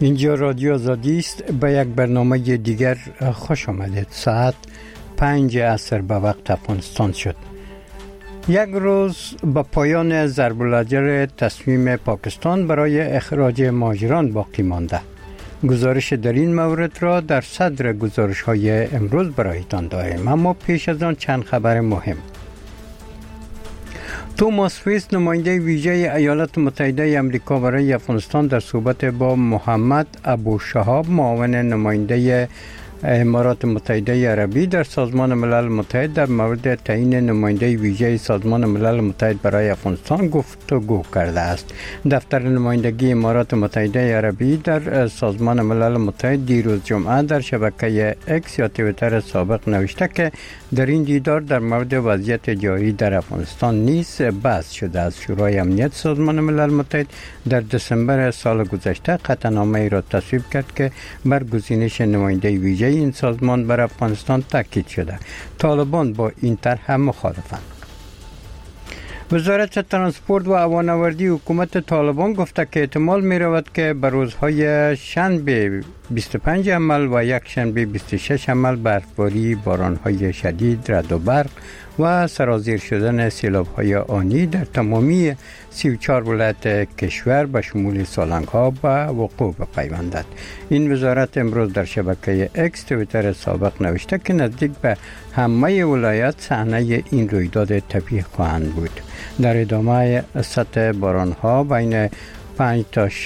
اینجا رادیو آزادی است. به یک برنامه دیگر خوش آمدید. ساعت 5 عصر به وقت افغانستان شد. یک روز به پایان ضرب العجل تصمیم پاکستان برای اخراج مهاجران باقی مانده. گزارش در این مورد را در صدر گزارش های امروز برایتان داریم، اما پیش از آن چند خبر مهم. توماس ویس، نماینده ویژه ایالات متحده آمریکا برای افغانستان، در صحبت با محمد ابوشهاب، معاون نماینده امارات متحده عربی در سازمان ملل متحد، در مورد تعیین نماینده ویژه سازمان ملل متحد برای افغانستان گفتگو کرده است. دفتر نمایندگی امارات متحده عربی در سازمان ملل متحد دیروز جمعه در شبکه اکس یا توییتر سابق نوشته که در این دیدار در مورد وضعیت جاری در افغانستان نیز بحث شده است. شورای امنیت سازمان ملل متحد در دسامبر سال گذشته قطعنامه‌ای را تصویب کرد که بر گزینش نماینده ویژه این سازمان بر افغانستان تاکید شده. طالبان با این طرح مخالفند. وزارت ترانسپورت و هوانوردی حکومت طالبان گفته که احتمال می رود که به روزهای شنبه 25 عمل و یک شنبه 26 عمل برفباری، بارانهای شدید، رعد و برق و سرازیر شدن سیلاب‌های آنی در تمامی 34 ولایت کشور به شمول سالنگ‌ها به وقوع بپیوندد. این وزارت امروز در شبکه اکس توییتر سابق نوشته که نزدیک به همه ولایت صحنه این رویداد طبیعی خواهند بود. در ادامه سطح باران‌ها بین 5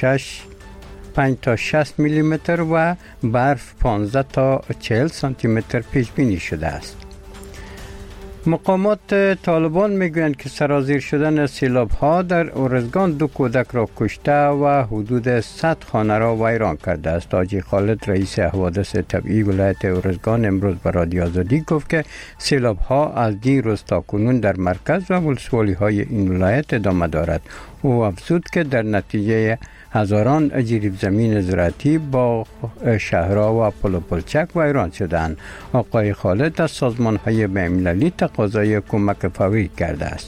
تا 60 میلیمتر و برف 15 تا 40 سانتی متر پیش بینی شده است. مقامات طالبان میگویند که سرازیر شدن سیلاب‌ها در ارزگان 2 کودک را کشته و حدود 100 خانه را ویران کرده است. حاجی خالد، رئیس حوادث طبیعی ولایت ارزگان، امروز به رادیو آزادی گفت که سیلاب‌ها از دیروز تا کنون در مرکز و ولسوالی‌های این ولایت ادامه دارد. او افزود که در نتیجه هزاران جریب زمین زراعتی با شهرها و پل و پلچک ویران شدند. آقای خالد از سازمان‌های بین‌المللی تقاضای کمک فوری کرده است.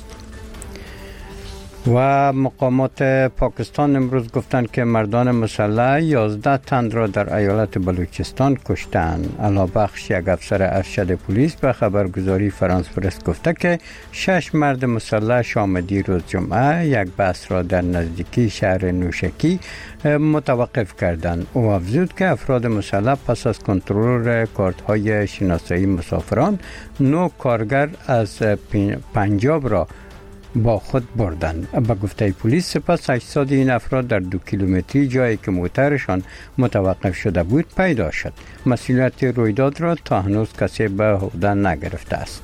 و مقامات پاکستان امروز گفتند که مردان مسلح 11 تن را در ایالت بلوچستان کشتند. علابخش، یک افسر ارشد پلیس، به خبرگزاری فرانس پرس گفته که 6 مرد مسلح شام دیروز جمعه یک بس را در نزدیکی شهر نوشکی متوقف کردند. او افزود که افراد مسلح پس از کنترل کارت‌های شناسایی مسافران 9 کارگر از پنجاب را با خود بردند. به گفته پلیس سپس اجساد این افراد در 2 کیلومتری جایی که موترشان متوقف شده بود پیدا شد. مسئولیت رویداد را تا هنوز کسی به عهده نگرفته است.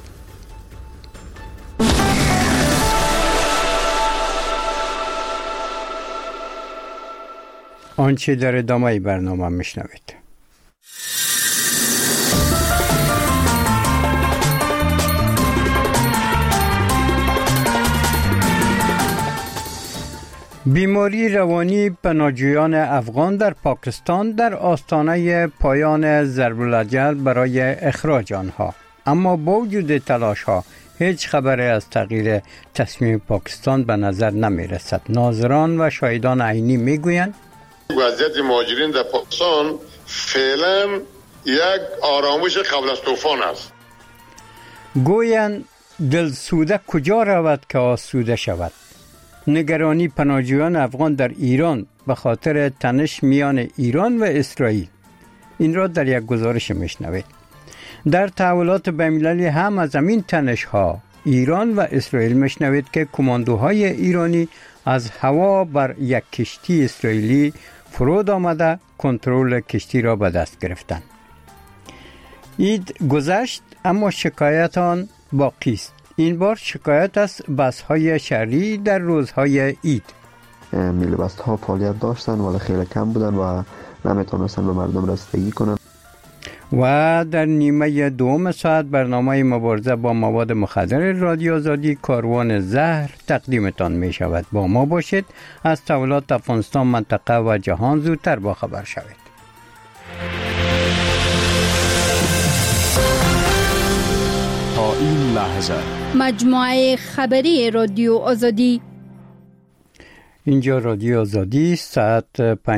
آنچه در ادامه برنامه میشنوید. بیماری روانی پناهجویان افغان در پاکستان در آستانه پایان ضرب العجل برای اخراج آنها، اما با وجود تلاش ها هیچ خبری از تغییر تصمیم پاکستان به نظر نمی رسد. ناظران و شاهدان عینی می گویند وضعیت مهاجرین در پاکستان فعلا یک آرامش قبل از طوفان است. گویند دلسوده کجا رود که آسوده شود. نگرانی پناهجویان افغان در ایران به خاطر تنش میان ایران و اسرائیل. این را در یک گزارش میشنوید. در تحولات بین‌المللی هم از همین تنش ها ایران و اسرائیل میشنوید که کماندوهای ایرانی از هوا بر یک کشتی اسرائیلی فرود آمده کنترل کشتی را به دست گرفتند. عید گذشت اما شکایت آن باقی است. این بار شکایت از بس‌های شهری در روزهای عید. میل بس‌ها فعالیت داشتن ولی خیلی کم بودن و نمیتونستن به مردم رسیدگی کنن. و در نیمه دوم ساعت برنامه مبارزه با مواد مخدر رادیو آزادی کاروان زهر تقدیمتان می شود. با ما باشید. از تحولات افغانستان، منطقه و جهان زودتر با خبر شوید. تا این لحظه مجموعه خبری رادیو آزادی. اینجا رادیو آزادی ساعت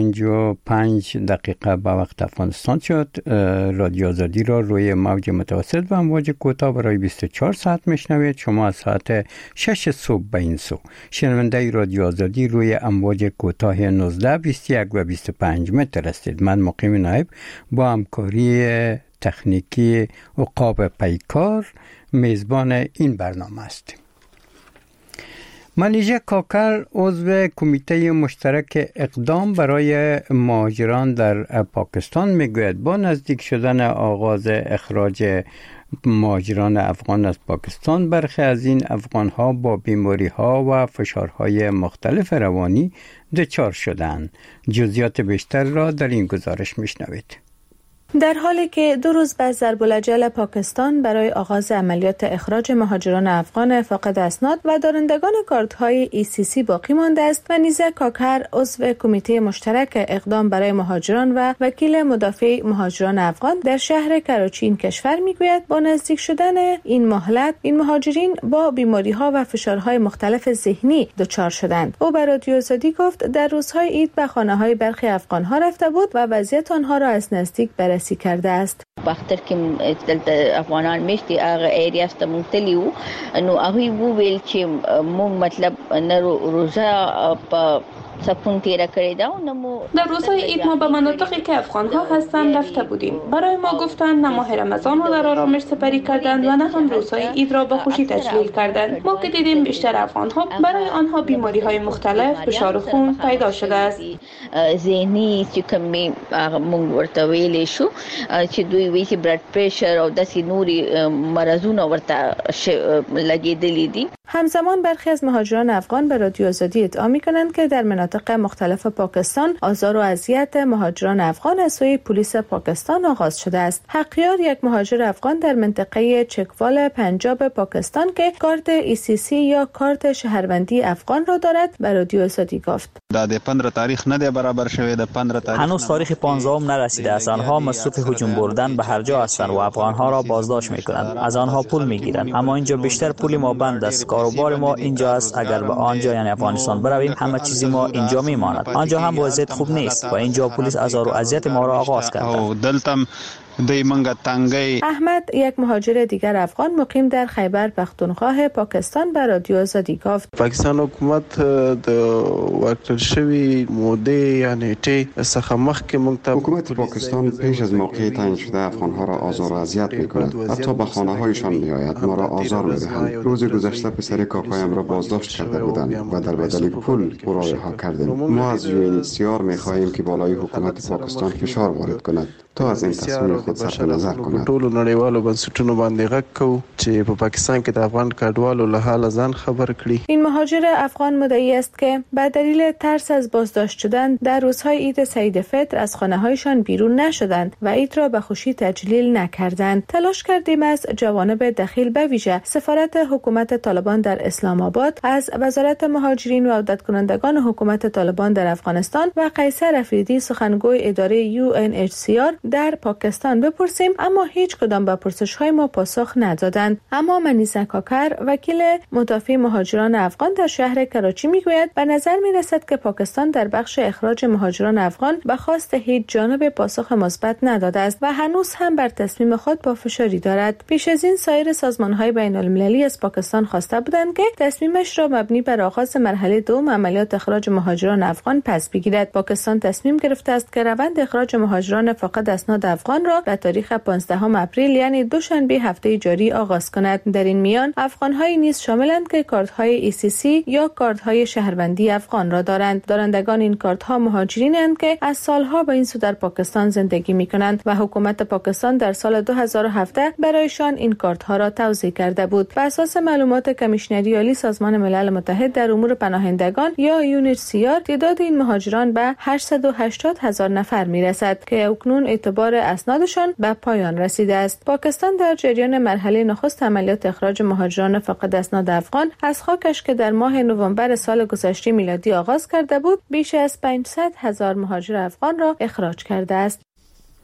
55 دقیقه به وقت افغانستان شد. رادیو آزادی را روی موج متوسط و امواج کوتاه برای 24 ساعت میشنوید. شما از ساعت 6 صبح به این سو شنونده رادیو آزادی روی امواج کوتاه 19، 21 و 25 متر هستید. من مقیم نایب با همکاری تکنیکی عقاب پیکار میزبان این برنامه هستیم. منیژه کاکر عضو کمیته مشترک اقدام برای مهاجران در پاکستان میگوید با نزدیک شدن آغاز اخراج مهاجران افغان از پاکستان برخی از این افغان‌ها با بیماری‌ها و فشارهای مختلف روانی دچار شدند. جزئیات بیشتر را در این گزارش میشنوید. در حالی که 2 روز بعد ضرب الاجل پاکستان برای آغاز عملیات اخراج مهاجران افغان فاقد اسناد و دارندگان کارت‌های ECC باقی مانده است، منیژه کاکر عضو کمیته مشترک اقدام برای مهاجران و وکیل مدافع مهاجران افغان در شهر کراچی این کشور میگوید با نزدیک شدن این مهلت این مهاجرین با بیماری‌ها و فشارهای مختلف ذهنی دچار شدند. او به رادیو آزادی گفت در روزهای عید به خانه‌های برخی افغان‌ها رفته بود و وضعیت آنها را از نزدیک بررسی کرده است. وختر کې دلته افغانان مشتي هغه ایریاز ته مونتلیو نو هغه وویل چې مونږ مطلب نه روزه په سپون تیره کړی دا نمو در روزهای عید ما به مناطقی که افغان‌ها هستند رفته بودیم. برای ما گفتند نه ماه رمضان را در آرامش سپری کردند و نه هم روزهای عید را به خوشی تجلیل کردند. ما که دیدیم بیشتر افغان‌ها برای آنها بیماری‌های مختلف فشار خون پیدا شده است. ذهنی چې کومې مونږ ورته ویلې شو چې دوی وی چې بلډ پريشر او داسې نوري مرزونه ورته لګېدلې دي. همزمان برخی از مهاجران افغان به رادیو آزادی ادعا می‌کنند که در مناطق مختلف پاکستان آزار و اذیت مهاجران افغان از سوی پلیس پاکستان آغاز شده است. حقیار یک مهاجر افغان در منطقه چکوال پنجاب پاکستان که کارت ECC یا کارت شهروندی افغان را دارد به رادیو آزادی گفت. د 15 تاریخ نه دی برابر شوی. د 15 تاریخ هنوز تاریخ 15 هم نرسیده است. آنها مصروف هجوم بردن به هر جا هستند و افغان‌ها را بازداشت می‌کنند. از آنها پول می‌گیرند. اما اینجا بیشتر پول ما بند است. کاروبار ما اینجا است. اگر به آنجا یعنی افغانستان برویم همه چیز ما اینجا میماند. آنجا هم وضعیت خوب نیست و اینجا پلیس آزار و اذیت ما را آغاز کرده. احمد یک مهاجر دیگر افغان مقیم در خیبر پختونخوا پاکستان به رادیو آزادی گفت پاکستان حکومت د ورکړل شوی موده یعنی ته څخه مخکې موږ ته حکومت پاکستان پیش از موقع تعیین شده افغان‌ها را آزار و اذیت می‌کند. حتی به خانه‌هایشان می‌آید، ما را آزار می‌دهند. روز گذشته پسر کاکایم را بازداشت کرده بودند و در بدل پول او را رها کردیم. ما از UNHCR می‌خواهیم که بالای حکومت پاکستان فشار وارد کند تا از این تصمیم خود صرف نظر کند. ټولو نړیوالو بنسټونو باندې غږ کوو چې په پاکستان کې د افغان کډوالو له حال ځان خبر کړي. این مهاجر افغان مدعی است که به دلیل ترس از بازداشت شدن در روزهای عید سعید فطر از خانه‌هایشان بیرون نشدند و عید را به خوشی تجلیل نکردند. تلاش کردیم از جوانب دخیل به ویژه سفارت حکومت طالبان در اسلام آباد، از وزارت مهاجرین و عودت کنندگان حکومت طالبان در افغانستان و قیصر افریدی سخنگوی اداره UNHCR در پاکستان بپرسیم، اما هیچ کدام به پرسش‌های ما پاسخ ندادند. اما منیژه کاکر وکیل مدافع مهاجران افغان در شهر کراچی میگوید به نظر میرسد که پاکستان در بخش اخراج مهاجران افغان به خواست هیچ جانب پاسخ مثبت نداده است و هنوز هم بر تصمیم خود پافشاری دارد. پیش از این سایر سازمان‌های بین‌المللی از پاکستان خواسته بودند که تصمیمش را مبنی بر آغاز مرحله دوم عملیات اخراج مهاجران افغان پس بگیرد. پاکستان تصمیم گرفته است که روند اخراج مهاجران فاقد اسناد افغان را به تاریخ 15 اپریل یعنی دوشنبه هفته جاری آغاز کند. در این میان افغان‌های نیز شاملند که کارت‌های ECC یا کارت‌های شهروندی افغان را دارند. دارندگان این کارت‌ها مهاجرینند که از سالها به این سو در پاکستان زندگی می‌کنند و حکومت پاکستان در سال 2017 برایشان این کارت‌ها را توزیع کرده بود. بر اساس معلومات کمیشنری عالی سازمان ملل متحد در امور پناهندگان یا UNHCR تعداد این مهاجران به 880,000 نفر می‌رسد که اکنون اعتبار اسنادشان به پایان رسیده است. پاکستان در جریان مرحله نخست عملیات اخراج مهاجران فاقد اسناد افغان از خاکش که در ماه نوامبر سال گذشته میلادی آغاز کرده بود بیش از 500,000 مهاجر افغان را اخراج کرده است.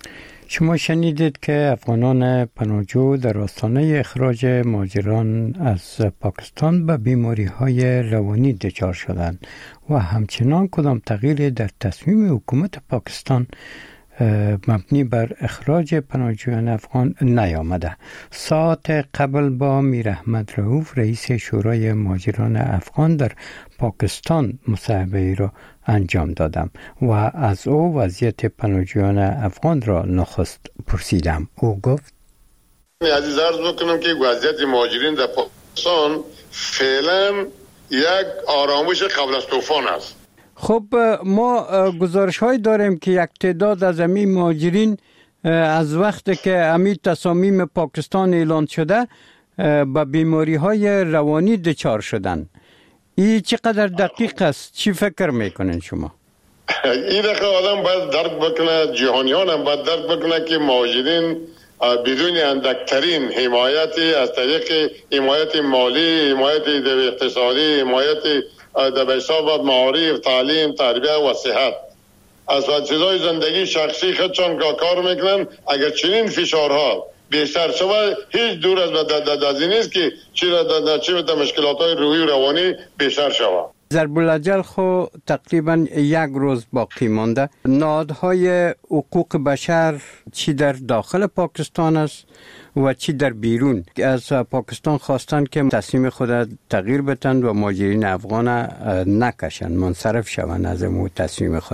شما شنیدید که افغانان پناهجو در آستانه اخراج مهاجران از پاکستان به بیماری‌های روانی دچار شدند و همچنان کدام تغییری در تصمیم حکومت پاکستان مبنی بر اخراج پناهجویان افغان نیامده. ساعت قبل با میر احمد رؤوف رئیس شورای مهاجران افغان در پاکستان مصاحبه را انجام دادم و از او وضعیت پناهجویان افغان را نخست پرسیدم. او گفت: عزیز عرض بکنم که وضعیت مهاجرین در پاکستان فعلا یک آرامش قبل از طوفان است. خب ما گزارش های داریم که یک تعداد از همین مهاجرین از وقتی که همین تصامیم پاکستان اعلان شده با بیماری های روانی دچار شدن. این چقدر دقیق است؟ چی فکر میکنین شما؟ این رقم آدم باید درک بکنه، جهانیان هم باید درک بکنه که مهاجرین بدون اندکترین حمایتی از طریق حمایت مالی، حمایت اقتصادی، حمایت در حساب معارف، تعلیم، تربیه و صحت از چیزای زندگی شخصی خودشان کار میکنن. اگر چنین فشارها بیشتر شود هیچ دور از این نیست که چه مشکلات‌های روحی و روانی بیشتر شود. ضرب الاجل خو تقریبا یک روز باقی مانده. نهادهای حقوق بشر چی در داخل پاکستان است و چی در بیرون از پاکستان خواستند که تصمیم خود تغییر بدن و مهاجرین افغان نکشن، منصرف شوند از اون تصمیم خود.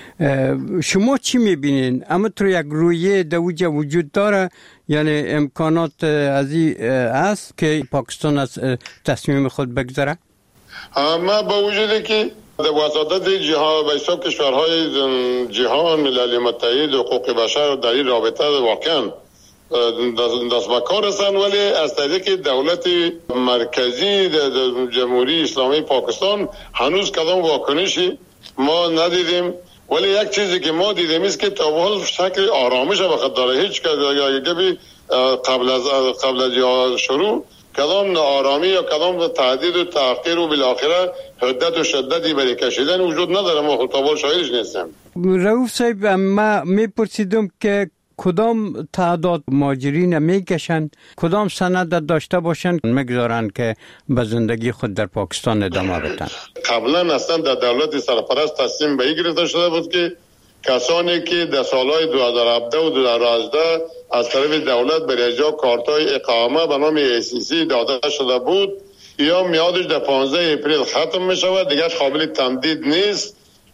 شما چی میبینین؟ اما تو یک رویه دوجه وجود داره، یعنی امکانات از این است که پاکستان از تصمیم خود بگذره؟ ما با وجودی که در وساطت جهان و حساب کشورهای جهان، ملل متحد و حقوق بشر در این رابطه واقعا دست به کار هستند، ولی از طریق دولت مرکزی جمهوری اسلامی پاکستان هنوز کدام واکنشی ما ندیدیم. ولی یک چیزی که ما دیدیم است که تا به حال شکل آرامش وقت داره. هیچ کدام قبل از شروع کدام آرامی یا کدام تهدید و تحقیر و بالاخره حدت و شدتی برای کشیدن وجود نداره. ما خطابال شاهدش نیستیم. رؤوف صاحب، ما میپرسیدم که کدام تعداد مهاجرین میکشند، کدام سند داشته باشند میگذارند که به زندگی خود در پاکستان ادامه بدن. قبلا اصلا در دولت سرپرست تصمیم به این گرفته شده بود که کسانی که در سالهای 2017 و 2018 از طرف دولت برای اجرا کارتای اقامه به نام ACC داده شده بود یا میادش در 15 اپریل ختم می شود، دیگر قابل تمدید نیست.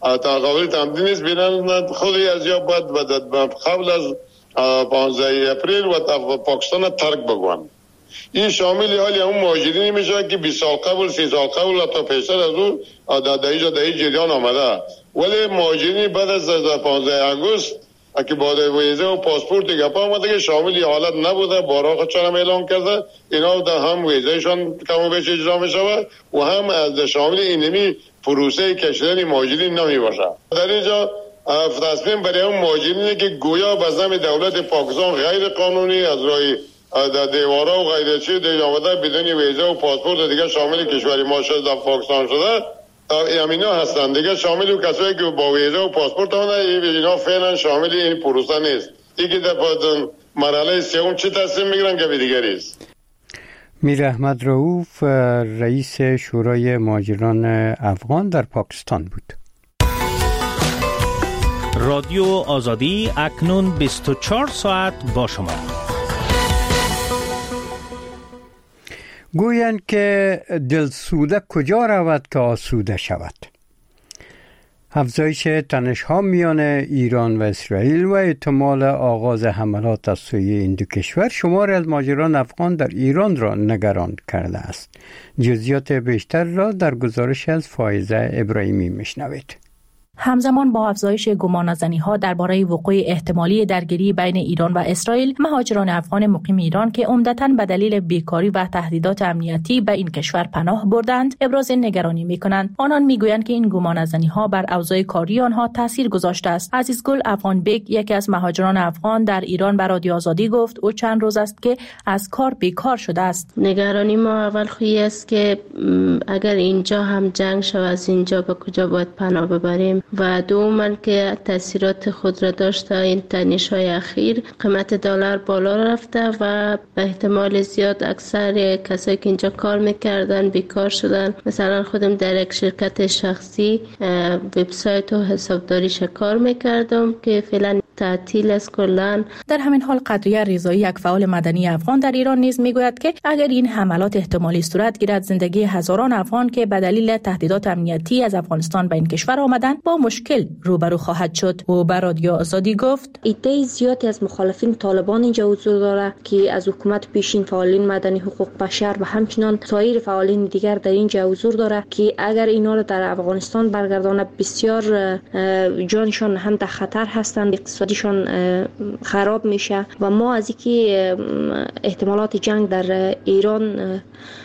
بینن خودی از یا باید قبل از 15 اپریل و پاکستان ترک بگوان. این شامل حالی اون مهاجرینی میشه که 20 سال قبل 30 سال قبل تا پیشتر از اون در این جریان آمده، ولی مهاجرینی بعد از 15 اگست که با ویزه و پاسپورت گپ آمده که شامل حالت نبوده، بارها خودشان اعلام کرده اینا در هم ویزهشان کم و بیش اجرا می شود و هم از شامل اینمی پروسه کشیدن مهاجرین نمی باشه. در اینجا تصمیم برای اون مهاجرینی که گویا به نام دولت پاکستان غیر قانونی از راه در دیوارا و غیر چیز دیگه آمده بدون ویزه و پاسپورت دیگه شامل کشوری ما شده در پاکستان شده امینا هستن. دیگه شامل کسایی که با ویزه و پاسپورت آمده اینا فعلا شامل این پروسه نیست. دیگه در مرحله سوم چه تصمیم میگیرن که دیگری است. میر احمد رؤوف رئیس شورای مهاجران افغان در پاکستان بود. رادیو آزادی اکنون 24 ساعت با شما. گویند که دلسوده کجا رود که آسوده شود. افزایش تنش‌ها میان ایران و اسرائیل و احتمال آغاز حملات از سوی این دو کشور شماری از مهاجران افغان در ایران را نگران کرده است. جزئیات بیشتر را در گزارش از فائزه ابراهیمی میشنوید. همزمان با افزایش گمانه‌زنی‌ها درباره وقوع احتمالی درگیری بین ایران و اسرائیل، مهاجران افغان مقیم ایران که عمدتاً به دلیل بیکاری و تهدیدات امنیتی به این کشور پناه بردند، ابراز نگرانی می‌کنند. آنان می‌گویند که این گمانه‌زنی‌ها بر اوضاع کاری آنها تاثیر گذاشته است. عزیزگل افغان بیگ، یکی از مهاجران افغان در ایران، به رادیو آزادی گفت او چند روز است که از کار بیکار شده است. نگرانی ما اول خویی است که اگر اینجا هم جنگ شود، از اینجا به کجا باید پناه ببریم؟ و دوم که تاثیرات خود را داشته این تنش‌های اخیر. قیمت دلار بالا رفته و به احتمال زیاد اکثر کسایی که اینجا کار میکردن بیکار شدن. مثلا خودم در یک شرکت شخصی وبسایت و حسابداریش کار میکردم که فعلا تعطیل است کلاً. در همین حال قدریه رضایی، یک فعال مدنی افغان در ایران نیز میگوید که اگر این حملات احتمالی صورت گیرد، زندگی هزاران افغان که به دلیل تهدیدات امنیتی از افغانستان به این کشور آمدند با مشکل روبرو خواهد شد. او به رادیو آزادی گفت ایده زیادی از مخالفین طالبان اینجا حضور داره که از حکومت پیشین فعالین مدنی حقوق بشر و همچنان سایر فعالین دیگر در اینجا حضور داره که اگر اینا را در افغانستان برگردانه بسیار جانشان هم در خطر هستند، اقتصادیشان خراب میشه و ما از اینکه احتمالات جنگ در ایران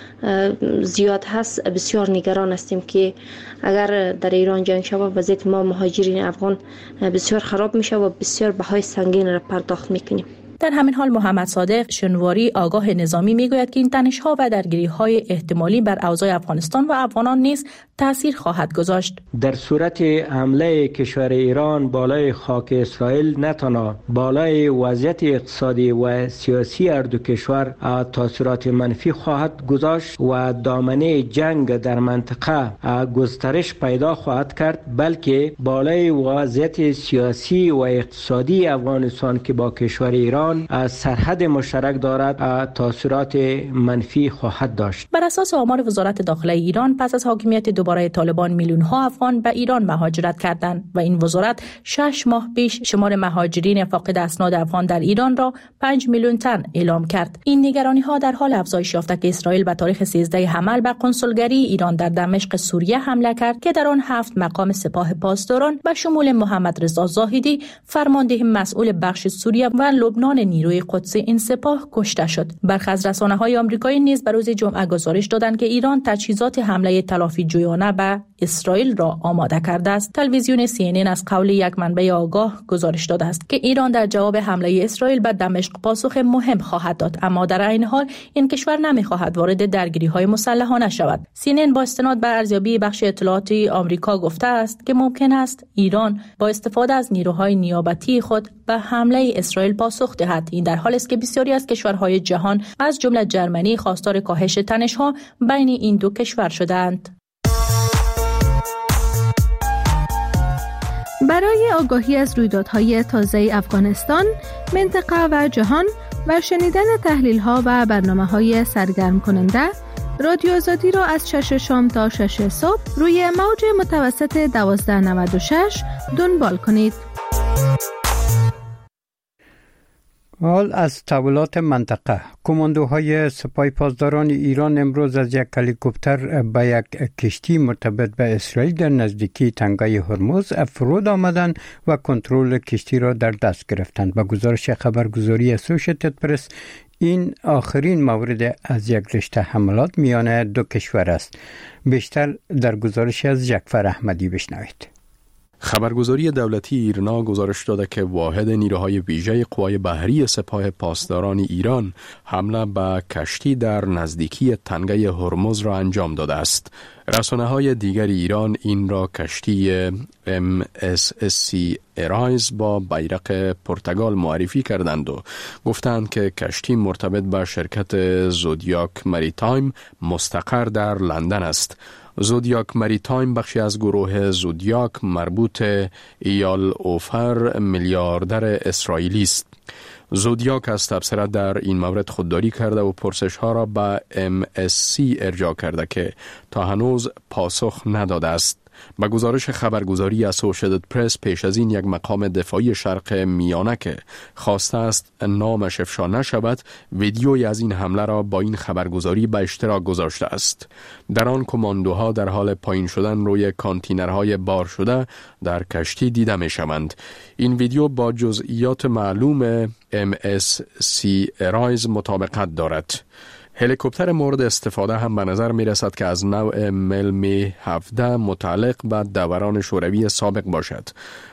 زیاد هست بسیار نگران هستیم که اگر در ایران جنگ شود وضعیت ما مهاجرین افغان بسیار خراب میشه و بسیار بهای سنگین را پرداخت میکنیم. در همین حال محمد صادق شنواری آگاه نظامی میگوید که این تنش‌ها و درگیری‌های احتمالی بر اوضاع افغانستان و افغانان نیز تأثیر خواهد گذاشت. در صورت حمله کشور ایران بالای خاک اسرائیل نه تنها بالای وضعیت اقتصادی و سیاسی هر دو کشور تاثیرات منفی خواهد گذاشت و دامنه جنگ در منطقه گسترش پیدا خواهد کرد، بلکه بالای وضعیت سیاسی و اقتصادی افغانستان که با کشور ایران سرحد مشترک دارد تاثیرات منفی خواهد داشت. بر اساس آمار وزارت داخله ایران، پس از حاکمیت دوباره طالبان میلیون ها افغان به ایران مهاجرت کردند و این وزارت 6 ماه پیش شمار مهاجرین فاقد اسناد افغان در ایران را 5 میلیون تن اعلام کرد. این نگرانی ها در حال افزایش یافته که اسرائیل به تاریخ 13 حمل به قنسولگری ایران در دمشق سوریه حمله کرد که در آن 7 مقام سپاه پاسداران به شمول محمد رضا زاهدی فرمانده مسئول بخش سوریه و لبنان نیروی قدس این سپاه کشته شد. برخی از رسانه‌های آمریکایی نیز به روز جمعه گزارش دادند که ایران تجهیزات حمله تلافی جویانه به اسرائیل را آماده کرده است. تلویزیون CNN از قول یک منبع آگاه گزارش داده است که ایران در جواب حمله اسرائیل به دمشق پاسخ مهم خواهد داد، اما در عین حال این کشور نمی‌خواهد وارد درگیری‌های مسلحانه شود. CNN با استناد به ارزیابی بخش اطلاعاتی آمریکا گفته است که ممکن است ایران با استفاده از نیروهای نیابتی خود به حمله اسرائیل پاسخ دهد. این در حالی است که بسیاری از کشورهای جهان از جمله جرمنی خواستار کاهش تنش‌ها بین این دو کشور شدند. برای آگاهی از رویدادهای تازه افغانستان، منطقه و جهان و شنیدن تحلیل‌ها و برنامه‌های سرگرم کننده، رادیو آزادی را از 6 شام تا 6 صبح روی موج متوسط 1296 دنبال کنید. حال از تحولات منطقه. کماندوهای سپاه پاسداران ایران امروز از یک هلیکوپتر به یک کشتی مرتبط به اسرائیل در نزدیکی تنگه هرمز فرود آمدند و کنترل کشتی را در دست گرفتند. به گزارش خبرگزاری اسوشیتد پرس، این آخرین مورد از یک رشته حملات میان دو کشور است. بیشتر در گزارش از جعفر احمدی بشنوید. خبرگزاری دولتی ایرنا گزارش داده که واحد نیروهای ویژه قوای بحری سپاه پاسداران ایران حمله به کشتی در نزدیکی تنگه هرمز را انجام داده است. رسانه‌های دیگر ایران این را کشتی MSC ارایز با بیرق پرتغال معرفی کردند و گفتند که کشتی مرتبط به شرکت زودیاک مریتایم مستقر در لندن است. زودیاک مریتایم بخشی از گروه زودیاک مربوط ایال اوفر میلیاردر اسرائیلی است. زودیاک از تبصرت در این مورد خودداری کرده و پرسش ها را به MSC ارجاع کرده که تا هنوز پاسخ نداده است. با گزارش خبرگزاری اسوشیتد پرس، پیش از این یک مقام دفاعی شرق میانه که خواسته است نامش افشا نشود، ویدیویی از این حمله را با این خبرگزاری به اشتراک گذاشته است. در آن کماندوها در حال پایین شدن روی کانتینرهای بار شده در کشتی دیده می شوند. این ویدیو با جزئیات معلوم MSC ارایز مطابقت دارد. هلیکوپتر مورد استفاده هم به نظر می رسد که از نوع ملمی 17 متعلق به دوران شوروی سابق باشد.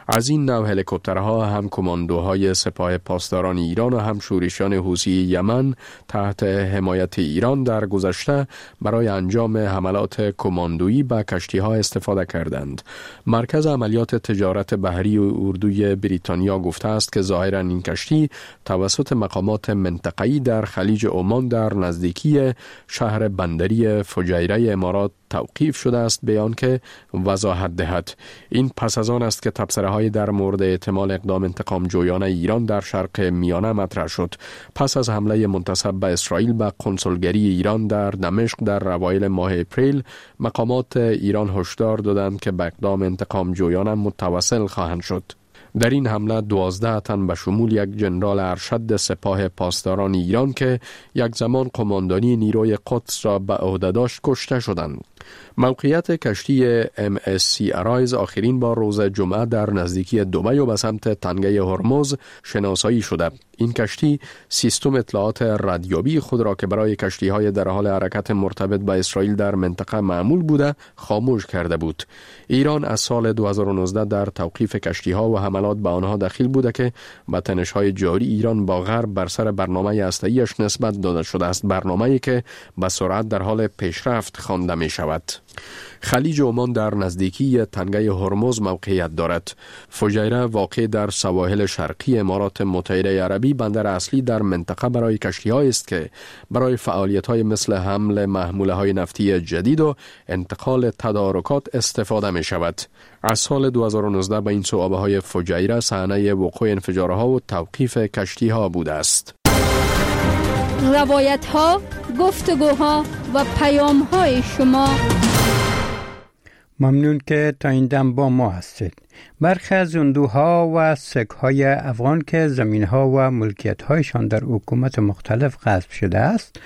از این نوع هلیکوپترها هم کماندوهای سپاه پاسداران ایران و هم شورشیان حوثی یمن تحت حمایت ایران در گذشته برای انجام حملات کماندویی به کشتی‌ها استفاده کردند. مرکز عملیات تجارت بحری اردوی بریتانیا گفته است که ظاهراً این کشتی توسط مقامات منطقه‌ای در خلیج عمان در نزدیکی شهر بندری فجیره امارات توقیف شده است بیان که وضاحت دهد. این پس از آن است که تبصره‌های در مورد احتمال اقدام انتقام جویانه ایران در شرق میانه مطرح شد. پس از حمله منتسب به اسرائیل به قنسولگری ایران در دمشق در اوایل ماه اپریل، مقامات ایران هشدار دادند که به اقدام انتقام جویانه متوسل خواهند شد. در این حمله 12 تن به شمول یک جنرال ارشد سپاه پاسداران ایران که یک زمان قماندانی نیروی قدس را به عهده داشت کشته شدند. موقعیت کشتی MSC Arise آخرین بار روز جمعه در نزدیکی دبی و به سمت تنگه هرمز شناسایی شده. این کشتی سیستم اطلاعات رادیویی خود را که برای کشتی‌های در حال حرکت مرتبط با اسرائیل در منطقه معمول بوده خاموش کرده بود. ایران از سال 2019 در توقیف کشتی‌ها و حملات به آنها دخیل بوده که با تنش‌های جاری ایران با غرب بر سر برنامه هسته‌ایش نسبت داده شده است، برنامه‌ای که به سرعت در حال پیشرفت خوانده می‌شود. خلیج عمان در نزدیکی تنگه هرمز موقعیت دارد. فجیره واقع در سواحل شرقی امارات متحده عربی بندر اصلی در منطقه برای کشتی‌هایی است که برای فعالیت‌های مثل حمل محموله‌های نفتی جدید و انتقال تدارکات استفاده می‌شود. از سال 2019 به این سو آب‌های فجیره صحنه وقوع انفجارها و توقیف کشتی‌ها بوده است. روایت‌ها، گفتگوها و پیام‌های شما. ممنون که تا این دم با ما هستید. برخی از هندوها و سک‌های افغان که زمین‌ها و ملکیت‌هایشان در حکومت مختلف غصب شده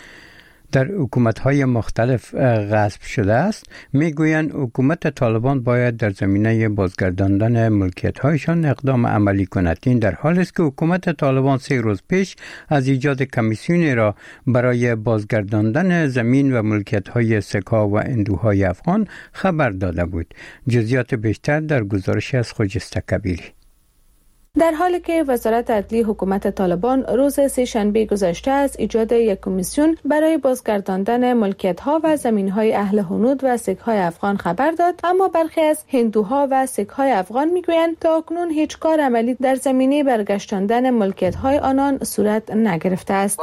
است، میگویند حکومت طالبان باید در زمینه بازگرداندن ملکیت‌هایشان اقدام عملی کند. این در حالی است که حکومت طالبان 3 روز پیش از ایجاد کمیسیونی را برای بازگرداندن زمین و ملکیت‌های سک‌ها و هندوهای افغان خبر داده بود. جزئیات بیشتر در گزارش از خجسته کبیری. در حالی که وزارت عدلی حکومت طالبان روز سه‌شنبه گذشته از ایجاد یک کمیسیون برای بازگرداندن ملکیت‌ها و زمین‌های اهل هنود و سک‌های افغان خبر داد، اما برخی از هندوها و سک‌های افغان می‌گویند تاکنون هیچ کار عملی در زمینه برگشتاندن ملکیت‌های آنان صورت نگرفته است.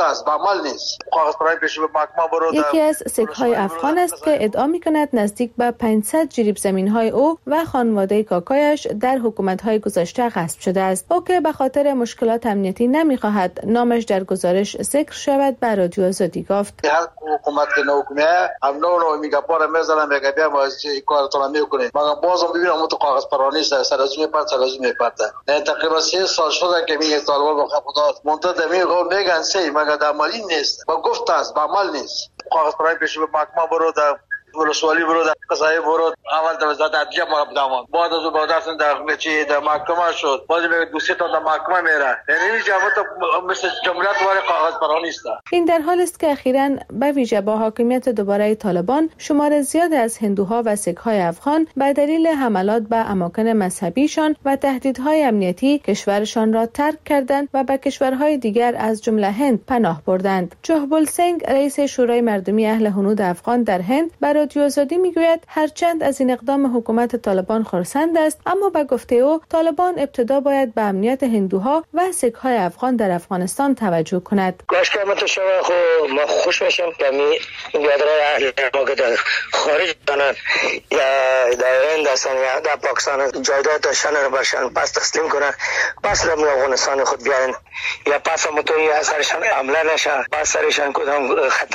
یکی از سک‌های افغان است که ادعا می‌کند نزدیک به 500 جریب زمین‌های او و خانواده کاکایش در حکومت‌های گذشته غصب شده است. او که به خاطر مشکلات امنیتی نمی‌خواهد نامش در گزارش ذکر شود به رادیو آزادی گفت. حکومت که نوکمه هم نو میگه پاره میذارم میگه بیا ما کارتون میکنیم مگر بازم ببینم تو کاغذ پرانی سرازی میپرد نه تقریبا 3 سال شده که میگه طالبان رو خدا منتظر میگن سه مگر عملی نیست با گفت است با عمل نیست. کاغذ پرانی پیش به محکمه برو در ولسوالی برو در قضایی برو اول در وزارت عدلیه ما بدام بعد از بعد اصلا در محکمه شد بعد میگه دوسیه تا در محکمه میره یعنی جواب مثل جمهوریت واره کاغذ پرانی است. این در حالی است که اخیراً به ویژه با حاکمیت دوباره طالبان شمار زیاد از هندوها و سک‌های افغان به دلیل حملات به اماکن مذهبیشان و تهدیدهای امنیتی کشورشان را ترک کردند و به کشورهای دیگر از جمله هند پناه بردند. جهبول سنگ رئیس شورای مردمی اهل هنود افغان در هند رادیو آزادی میگوید هرچند از این اقدام حکومت طالبان خرسند است، اما به گفته او طالبان ابتدا باید به امنیت هندوها و سک‌های افغان در افغانستان توجه کند. لشکر متشابه خو ما خوش میشم که بیادرای اهل ما که در خارج دانند یا در هند هستن یا در پاکستان جایداد داشتن رو برشن پس تسلیم کنن، پس در افغانستان خود بیاین یا پس متوی اثرشان عمله نشن، پس سرشان کدام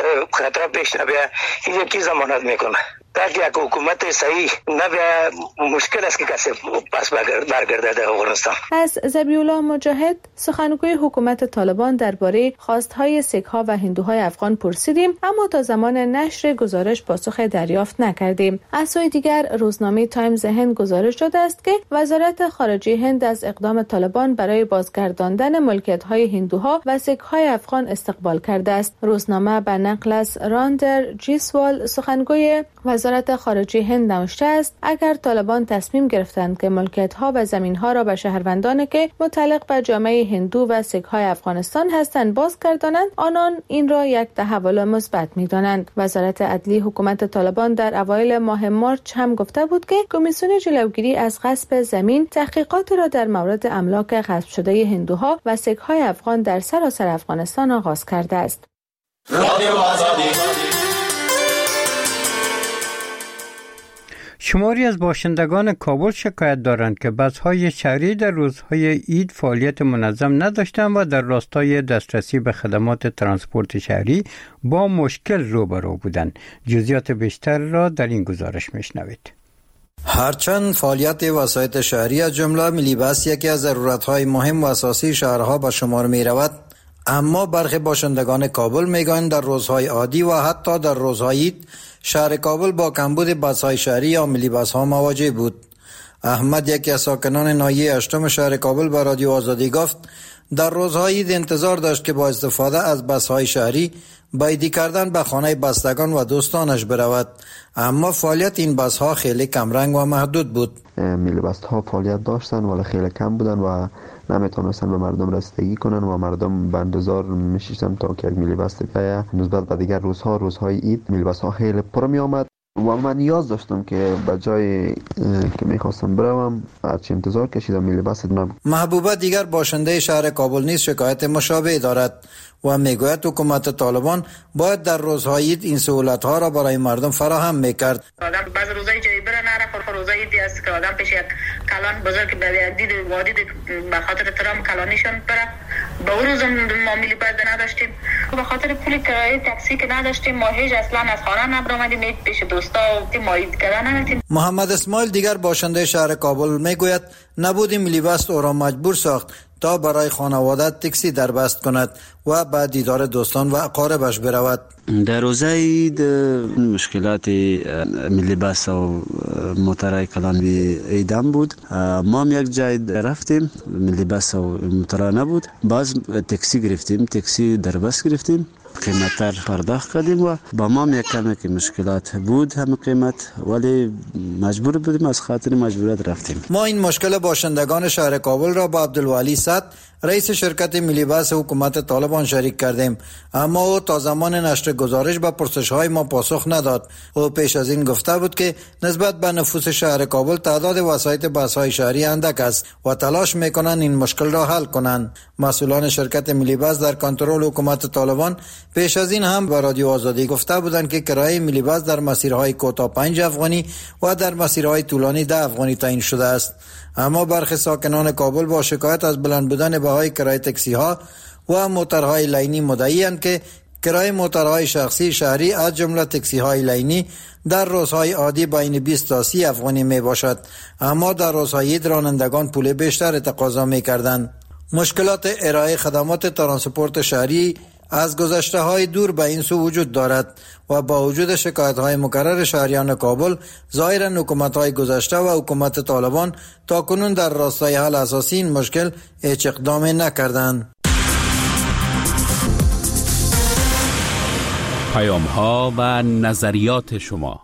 خطر پیش نبیه. این یکی ضمانت میکنه تاکه یک حکومت صحیح نبیه. مشکل است که کسی پس برگرده در افغانستان. از ذبیح الله مجاهد سخنگوی حکومت طالبان درباره خواستهای سک‌ها و هندوهای افغان پرسیدیم، اما تا زمان نشر گزارش پاسخ دریافت نکردیم. از سوی دیگر روزنامه تایمز هند گزارش داده است که وزارت خارجه هند از اقدام طالبان برای بازگرداندن ملکیت‌های هندوها و سک‌های افغان استقبال کرده است. روزنامه به نقل از راندر جیسوال سخنگوی وزارت وزارت خارجه هند نوشته است اگر طالبان تصمیم گرفتند که ملکیت‌ها و زمین‌ها را به شهروندانی که متعلق به جامعه هندو و سیک‌های افغانستان هستند بازگردانند، آنان این را یک تحول مثبت می‌دانند. وزارت عدلی حکومت طالبان در اوایل ماه مارچ هم گفته بود که کمیسیون جلوگیری از غصب زمین تحقیقات را در مورد املاک غصب شده هندوها و سیک‌های افغان در سراسر افغانستان آغاز کرده است. شماری از باشندگان کابل شکایت دارند که بس‌های شهری در روزهای عید فعالیت منظم نداشتند و در راستای دسترسی به خدمات ترانسپورت شهری با مشکل روبرو بودند. جزئیات بیشتر را در این گزارش میشنوید. هرچند فعالیت وسایط شهری از جمله ملی بس یکی از ضرورت‌های مهم و اساسی شهرها به شمار می‌رود، اما برخی باشندگان کابل میگویند در روزهای عادی و حتی در روزهای عید شهر کابل با کمبود بس‌های شهری یا ملی بس‌ها مواجه بود. احمد، یکی از ساکنان ناحیه 8 شهر کابل، به رادیو آزادی گفت در روزهای عید انتظار داشت که با استفاده از بس‌های شهری با عیدی کردن به خانه بستگان و دوستانش برود، اما فعالیت این بس‌ها خیلی کمرنگ و محدود بود. ملی بس‌ها فعالیت داشتن ولی خیلی کم بودن و نمیتونستن به مردم رسیدگی کنن و مردم به انتظار میشیدن تا که یک ملی بس دیگه نسبت به دیگر روزهای عید ملی بس‌ها خیلی پر می آمد و من نیاز داشتم که به جای که میخواستم بروم هرچی انتظار کشیدم ملی بس نبود. محبوبه دیگر باشنده شهر کابل نیز شکایت مشابه دارد و میگوید حکومت طالبان باید در روزهای عید این سهولت‌ها را برای مردم فراهم میکرد. آدم بعض روزای جایی بره نره، روزای عیدی است که آدم پیش یک کلان بزرگ به دید وادی به خاطر ترام کلانیشون بره. به اون روز ما ملی بس نداشتیم، به خاطر پول کرایه تاکسی که نداشتیم، ما هیچ اصلا از خانه نبرآمدیم پیش دوستا و ما عید کردن نداشتیم. محمد اسماعیل دیگر باشنده شهر کابل میگوید نبود ملی بس او را مجبور ساخت تا برای خانواده تاکسی دربست کند و بعد دیدار دوستان و اقاربش برود. در روزه عید مشکلات ملی بس و موتر کلان ایدم بود. ما هم یک جای رفتیم، ملی بس و موتر نبود، باز تاکسی گرفتیم، تاکسی دربست گرفتیم، قیمت پرداخت کردیم و با ما یک کمی که مشکلات بود هم قیمت، ولی مجبور بودیم، از خاطر مجبوریت رفتیم. ما این مشکل باشندگان شهر کابل را با عبدالولی صد، رئیس شرکت ملی بس حکومت طالبان شریک کردیم، اما او تا زمان نشر گزارش به پرسش‌های ما پاسخ نداد. او پیش از این گفته بود که نسبت به نفوس شهر کابل تعداد وسایط بس‌های شهری اندک است و تلاش می‌کنند این مشکل را حل کنند. مسئولان شرکت ملی بس در کنترل حکومت طالبان پیش از این هم به رادیو آزادی گفته بودند که کرایه ملی بس در مسیرهای کوتاه 5 افغانی و در مسیرهای طولانی 10 افغانی تعیین شده است، اما برخی ساکنان کابل با شکایت از بلند بودن بهای کرایه تاکسی ها و موترهای لینی مدعی‌اند که کرایه موترهای شخصی شهری از جمله تاکسی های لینی در روزهای عادی بین 20 تا 30 افغانی می باشد، اما در روزهای عید رانندگان پول بیشتر تقاضا می کردند. مشکلات ارائه خدمات ترانسپورت شهری از گذشته های دور به این سو وجود دارد و با وجود شکایت های مکرر شهریان کابل، ظاهرا حکومت های گذشته و حکومت طالبان تا کنون در راستای حل اساسی این مشکل هیچ اقدامی نکردند. پیام ها و نظریات شما.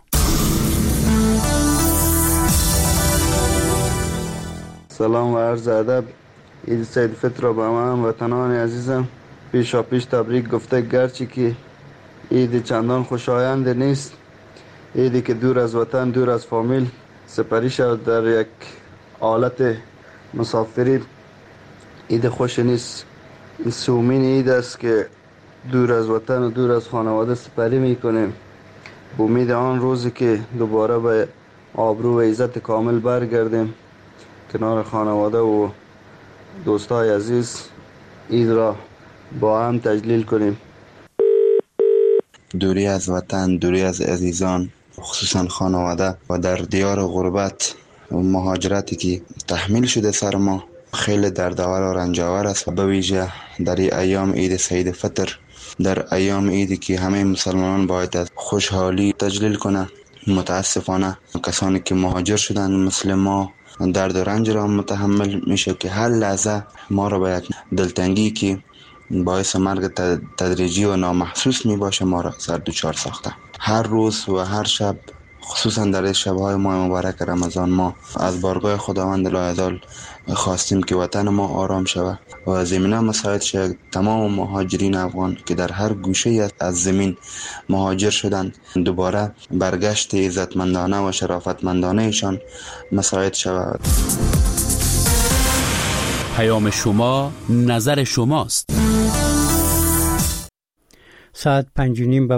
سلام و عرض ادب. عید سید فطر را به من وطنان عزیزم پیشا پیش تبریک گفته، گرچه که عید چندان خوشایند نیست، عیدی که دور از وطن، دور از فامیل سپری شد در یک حالت مسافری، عید خوش نیست. این سومین عید است که دور از وطن و دور از خانواده سپری میکنیم، با امید آن روزی که دوباره به آبرو و عزت کامل برگردیم کنار خانواده و دوستای عزیز، عید را با هم تجلیل کنیم. دوری از وطن، دوری از عزیزان، خصوصا خانواده و در دیار غربت و مهاجرتی که تحمیل شده سر ما خیلی دردآور و رنجاور است، و به ویژه در ایام عید سید فطر، در ایام عیدی که همه مسلمانان باید از خوشحالی تجلیل کنه. متاسفانه کسانی که مهاجر شدن مثل ما درد و رنج را متحمل میشه که هر لحظه ما را به یک دلتنگی که باعث مرگ تدریجی و نامحسوس می باشه ما را سر دوچار ساخته. هر روز و هر شب خصوصا در شب‌های ماه مبارک رمضان ما از بارگاه خداوند لایزال خواستیم که وطن ما آرام شود و زمینه مساعد شد تمام مهاجرین افغان که در هر گوشه از زمین مهاجر شدند دوباره برگشت عزتمندانه و شرافتمندانه ایشان مساعد شود. پیام شما نظر شماست. ساعت 5:30